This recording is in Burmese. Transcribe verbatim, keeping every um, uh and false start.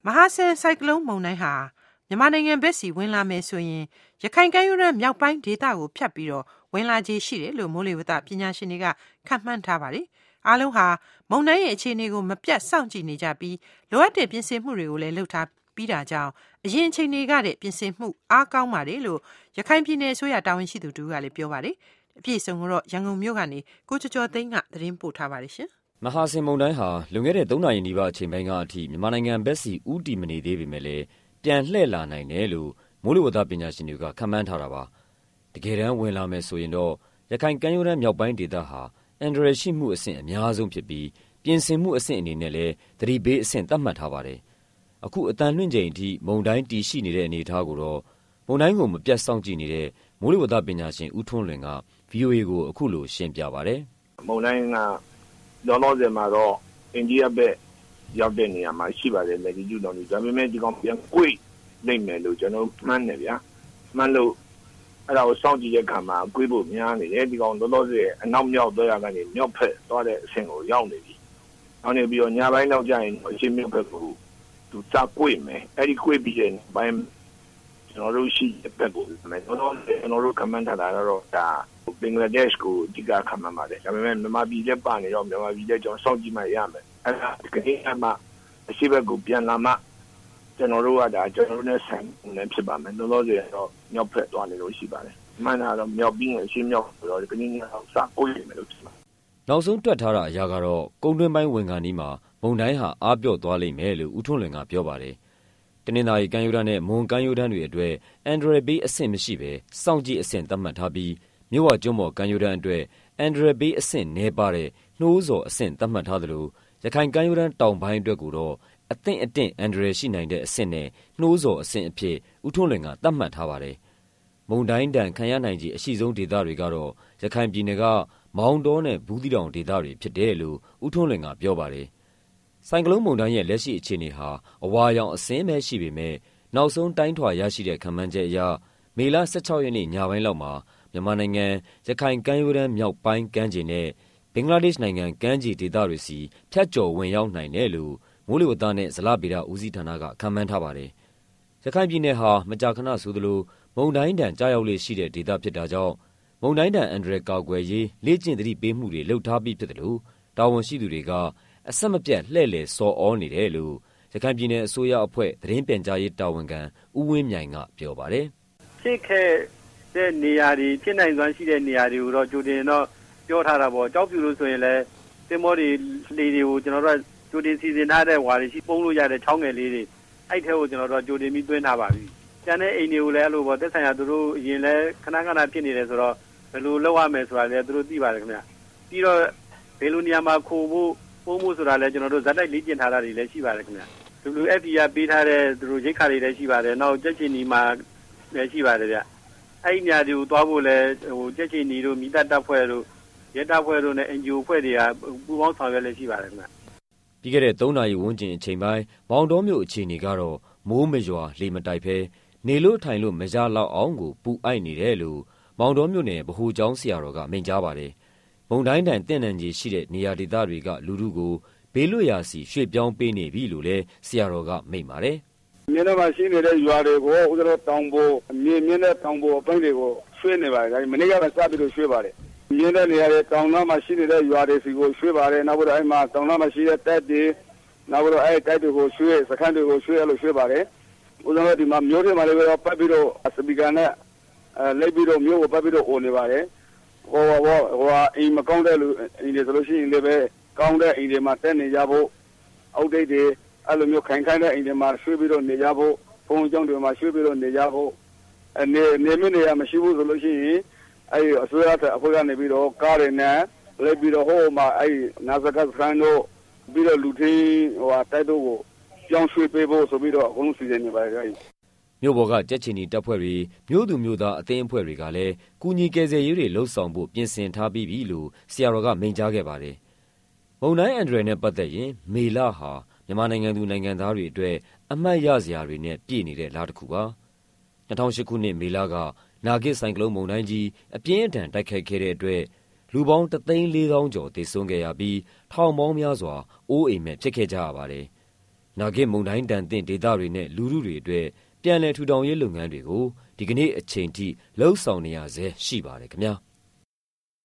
မဟာဆန်ဆိုင်ကလုန်းမုန်တိုင်းဟာမြန်မာနိုင်ငံဘက်စီဝင်လာမယ်ဆိုရင်ရခိုင်ကမ်းရိုးတန်းမြောက်ပိုင်းဒေသကိုဖြတ်ပြီးတော့ဝင်လာခြေရှိတယ်လို့မိုးလေဝသပညာရှင်တွေကခန့်မှန်းထားပါတယ်။အားလုံးဟာမုန်တိုင်းရဲ့အခြေအနေကိုမပြတ်စောင့်ကြည့်နေကြပြီးလိုအပ်တဲ့ပြင်ဆင်မှုတွေကိုလည်းလုပ်ထားပြီးတာကြောင့်အရင်အချိန်တွေကတည်းပြင်ဆင်မှုအားကောင်းပါတယ်လို့ရခိုင်ပြည်နယ်အစိုးရတာဝန်ရှိသူတူကလည်းပြောပါတယ်။အပြည့်အစုံကိုတော့ရန်ကုန်မြို့ကနေကိုကျော်ကျော်သိန်းကသတင်းပို့ထားပါတယ်ရှင်။မဟာဆင်မုန်တိုင်းဟာလွန်ခဲ့တဲ့သုံးနာရီနီးပါးအချိန်ပိုင်းကအထိမြန်မာနိုင်ငံဘက်စီဦးတည်မနေသေးပေမဲ့လည်းပြန်လှည့်လာနိုင်တယ်လို့မိုးလေဝသပညာရှင်တွေကခန့်မှန်းထားတာပါ။တကယ်တမ်းဝင်လာမယ်ဆိုရင်တော့ရခိုင်ကမ်းရိုးတန်းမြောက်ပိုင်းဒေသဟာအန်ဒရယ်ရှိမှုအဆင့်အများဆုံးဖြစ်ပြီးပြင်ဆင်မှုအဆင့်အနေနဲ့လည်းသတိပေးအဆင့်သတ်မှတ်ထားပါတယ်။အခုအတန်လွင့်ချိန်အထိမုန်တိုင်းတည်ရှိနေတဲ့အနေအထားကိုတော့မုန်တိုင်းကိုမပြတ်စောင့်ကြည့်နေတဲ့မိုးလေဝသပညာရှင်ဦးထွန်းလွင်က ဗွီအိုအေကိုအခုလိုရှင်းပြပါတယ်။မုန်တိုင်းကလောလောဆယ်မှာတော့အိန္ဒိယဘက်ရောက်တဲ့နေရာမှာရှိပါတယ်လက်ကြီးကျူတော်ကြီးဒါပေမဲ့ဒီကောင်ပြန်ကွေ့နိုင်မယ်လို့ကျွန်တော်မှန်းနေဗျာမှန်းလို့အဲ့ဒါကိုစောင့်ကြည့်တဲ့အခါမှာကွေးဖို့များနေတယ်ဒီကောင်လောလောဆယ်အနောက်မြောက်သွားရကနေမြောက်ဖက်သွားတဲ့အဆင့်ကိုရောက်နေပြီ။နောက်နေပြီးတော့ညပိုင်းလောက်ကျရင်အချင်းမြောက်ဖက်ကိုသူစကွေ့မယ်အဲ့ဒီကွေ့ပြီးတဲ့ဘိုင်းကျွန်တော်တို့ရှိတဲ့ဘက်ကိုမယ်ကျွန်တော်ကျွန်တော်တို့ကမန်ထားတာတော့ဒါဘင်္ဂလားဒေ့ရှ်ကိုဒီကခမှန်ပါတယ်ဒါပေမဲ့မြန်မာပြည်လက်ပါနေတော့မြန်မာပြည်လက်ကျွန်တော်စောင့်ကြည့်မှရမယ်အဲ့ဒါကနေ့အမှအရှိဘက်ကိုပြန်လာမှကျွန်တော်တို့ကဒါကျွန်တော်တို့နဲ့ဆိုင်နေဖြစ်ပါမယ်လောလောဆယ်တော့မြောက်ဖက်သွားနေလို့ရှိပါတယ်မှန်တာတော့မြောက်ပြီးရင်အရှိမြောက်တော့ဒီကနေ့ကတော့စကိုရမယ်လို့ထင်ပါနောက်ဆုံးတွက်ထားတာအရာကတော့ကုန်းတွင်းပိုင်းဝင်ကန်ဒီမှာမုန်တိုင်းဟာအားပြော့သွားလိမ့်မယ်လို့ဦးထွန်းလွင်ကပြောပါတယ်တနင်္သာရီကမ်းရိုးတန်းနဲ့မွန်ကမ်းရိုးတန်းတွေအတွက်အန်ဒရယ်ဘေးအဆင့်မရှိဘဲစောင့်ကြည့်အဆင့်သတ်မှတ်ထားပြီးမြို့ဝကျွန်းပေါ်ကမ်းရိုးတန်းအတွက်အန်ဒရယ်ဘေးအဆင့်နည်းပါတဲ့နှိုးဆော်အဆင့်သတ်မှတ်ထားသလိုရခိုင်ကမ်းရိုးတန်းတောင်ပိုင်းအတွက်ကိုတော့အသင့်အတင့်အန်ဒရယ်ရှိနိုင်တဲ့အဆင့်နဲ့နှိုးဆော်အဆင့်အဖြစ်ဦးထွန်းလွင်ကသတ်မှတ်ထားပါတယ်မုန်တိုင်းတန်ခံရနိုင်ခြေအရှိဆုံးဒေသတွေကတော့ရခိုင်ပြည်နယ်ကမောင်တောနဲ့ဘူးသီးတောင်ဒေသတွေဖြစ်တယ်လို့ဦးထွန်းလွင်ကပြောပါတယ်ဆိုင်ကလုန်းမုန်တိုင်းရဲ့လက်ရှိအခြေအနေဟာအဝါရောင်အဆင်းပဲရှိပေမဲ့နောက်ဆုံးတိုင်းထွာရရှိတဲ့ခန့်မှန်းချက်အရမေလ၁၆ရက်နေ့ညပိုင်းလောက်မှာမြန်မာနိုင်ငံရခိုင်ကမ်းရိုးတန်းမြောက်ပိုင်းကမ်းခြေနဲ့ဘင်္ဂလားဒေ့ရှ်နိုင်ငံကမ်းခြေဒေသတွေစီဖြတ်ကျော်ဝင်ရောက်နိုင်တယ်လို့မိုးလေဝသနဲ့ဇလဗေဒဦးစီးဌာနကခန့်မှန်းထားပါတယ်။ရခိုင်ပြည်နယ်ဟာမကြာခဏဆိုသလိုမုန်တိုင်းတန်ကြားရောက်လေရှိတဲ့ဒေသဖြစ်တာကြောင့်မုန်တိုင်းတန်အန္တရာယ်ကာကွယ်ရေးလေ့ကျင့်သတိပေးမှုတွေလုပ်ထားပြီးဖြစ်တယ်လို့တာဝန်ရှိသူတွေကအဆက်မပြတ်လှည့်လည်စော်ဩနေတယ်လို့ရခိုင်ပြည်နယ်အစိုးရအဖွဲ့သတင်းပြန်ကြားရေးတာဝန်ခံဦးဝင်းမြိုင်ကပြောပါတယ်။ဖြစ်ခဲ့တဲ့နေရာတွေဖြစ်နိုင်စွမ်းရှိတဲ့နေရာတွေကိုတော့ကြိုတင်တော့ပြောထားတာပေါ့။ကြောက်ပြူလို့ဆိုရင်လည်းတင်မောတွေလေတွေကိုကျွန်တော်တို့ကြိုတင်စီစဉ်ထားတဲ့ဝါတွေရှိပုံးလို့ရတဲ့ချောင်းငယ်လေးတွေအဲ့ထဲကိုကျွန်တော်တို့ကြိုတင်ပြီးသွင်းထားပါပြီ။ကျန်တဲ့အိမ်တွေကိုလည်းအဲ့လိုပေါ့သက်ဆိုင်ရာသူတို့အရင်လဲခဏခဏဖြစ်နေတယ်ဆိုတော့ဘယ်လိုလုပ်ရမယ်ဆိုတာလည်းသူတို့သိပါတယ်ခင်ဗျ။ပြီးတော့ဘယ်လိုနေရာမှာခိုဖို့ပုံမှုဆိုတာလည်းကျွန်တော်တို့ဇက်တိုက်လေ့ကျင့်ထားတာတွေလည်းရှိပါတယ်ခင်ဗျ။ W F P ကပေးထားတဲ့သူတို့ရိတ်ခါတွေလည်းရှိပါတယ်။နောက်ကြက်ချင်နီမှာလည်းရှိပါတယ်ဗျ။အဲ့ဒီနေရာတွေကိုသွားဖို့လည်းဟိုကြက်ချင်နီတို့မိသားတပ်ဖွဲ့တို့ရဲတပ်ဖွဲ့တို့နဲ့ N G O ဖွဲ့တွေကပူးပေါင်းဆောင်ရွက်လည်းရှိပါတယ်ခင်ဗျ။ပြီးခဲ့တဲ့သုံးနာရီဝန်းကျင်အချိန်ပိုင်းမောင်တော်မြို့အခြေအနေကတော့မိုးမရွာလေမတိုက်ဖဲနေလို့ထိုင်လို့မရလောက်အောင်ကိုပူအိုက်နေတယ်လို့မောင်တော်မြို့နယ်ဗဟိုကျောင်းဆရာတော်ကမိန့်ကြားပါတယ်။မုန်တိုင်းတန်တင့်နံကြီးရှိတဲ့နေရာဒေသတွေကလူထုကိုဘေးလွတ်ရာစီရွှေ့ပြောင်းပေးနေပြီလို့လည်းဆရာတော်ကမိန့်ပါတယ်။မြေထဲမှာရှိနေတဲ့ရွာတွေကိုဥစ္စာတောင်ပေါ်အမြင့်မြင့်တဲ့တောင်ပေါ်အပိုင်းတွေကိုရွှေ့နေပါတယ်။ဒါမနေ့ကပဲစပြီးတော့ရွှေ့ပါတယ်။မြင့်တဲ့နေရာတွေတောင်နားမှာရှိနေတဲ့ရွာတွေစီကိုရွှေ့ပါတယ်။နောက်ပြီးတော့အဲ့မှာတောင်နားမှာရှိတဲ့တပ်တွေနောက်ပြီးတော့အဲ့တိုက်တွေကိုရွှေ့စခန်းတွေကိုရွှေ့ရလို့ရွှေ့ပါတယ်။ဥစ္စာတော့ဒီမှာမြို့ထဲမှာလည်းပဲပတ်ပြီးတော့စပီကာနဲ့အဲလိုက်ပြီးတော့မြို့ကိုပတ်ပြီးတော့អော်နေပါတယ်။ဟိုဟိုဟိုအိမ်မကောင်းတဲ့လူအိမ်တွေဆိုလို့ရှိရင်လည်းပဲကောင်းတဲ့အိမ်တွေမှာတက်နေကြဖို့အောက်ဒိတ်တွေအဲ့လိုမျိုးခိုင်ခိုင်တဲ့အိမ်တွေမှာရွှေ့ပြီးတော့နေကြဖို့ဘုံကျောင်းတွေမှာရွှေ့ပြီးတော့နေကြဖို့အနေနေမနေရမရှိဘူးဆိုလို့ရှိရင်အဲ့အစိုးရတဲ့အဖွဲ့ကနေပြီးတော့ကားတွေနဲ့လိုက်ပြီးတော့ဟိုမှာအဲ့နာဇကတ်ဖရန်တို့ပြီးတော့လူထင်းဟိုတိုက်တို့ကိုကြောင်းရွှေ့ပေးဖို့ဆိုပြီးတော့အကုန်လုံးစီစဉ်နေပါတယ်ခင်ဗျမြို့ပေါ်ကကြက်ချင်နီတပ်ဖွဲ့တွေမြို့သူမြို့သားအသင်းအဖွဲ့တွေကလည်းကူညီကယ်ဆယ်ရေးတွေလှုပ်ဆောင်ဖို့ပြင်ဆင်ထားပြီးပြီလို့ဆရာတော်ကမိန့်ကြားခဲ့ပါတယ်။မုန်တိုင်းအန်ဒရယ်နဲ့ပတ်သက်ရင်မေလဟာမြန်မာနိုင်ငံသူနိုင်ငံသားတွေအတွက်အမှတ်ရစရာတွေနဲ့ပြည့်နေတဲ့လတစ်ခုပါ။၂၀၀၈ခုနှစ်မေလကနာဂစ်ဆိုင်ကလုန်းမုန်တိုင်းကြီးအပြင်းအထန်တိုက်ခတ်ခဲ့တဲ့အတွက်လူပေါင်းတစ်သိန်းလေးသောင်းကျော်သေဆုံးခဲ့ရပြီးထောင်ပေါင်းများစွာအိုးအိမ်မဲ့ဖြစ်ခဲ့ကြရပါတယ်။နာဂစ်မုန်တိုင်းတန်သင့်ဒေသတွေနဲ့လူထုတွေအတွက်ပြန်လည်ထူထောင်ရေးလုပ်ငန်းတွေကိုဒီကနေ့အချိန်ထိလှုပ်ဆောင်နေရဆဲရှိပါတယ်ခင်ဗျာ။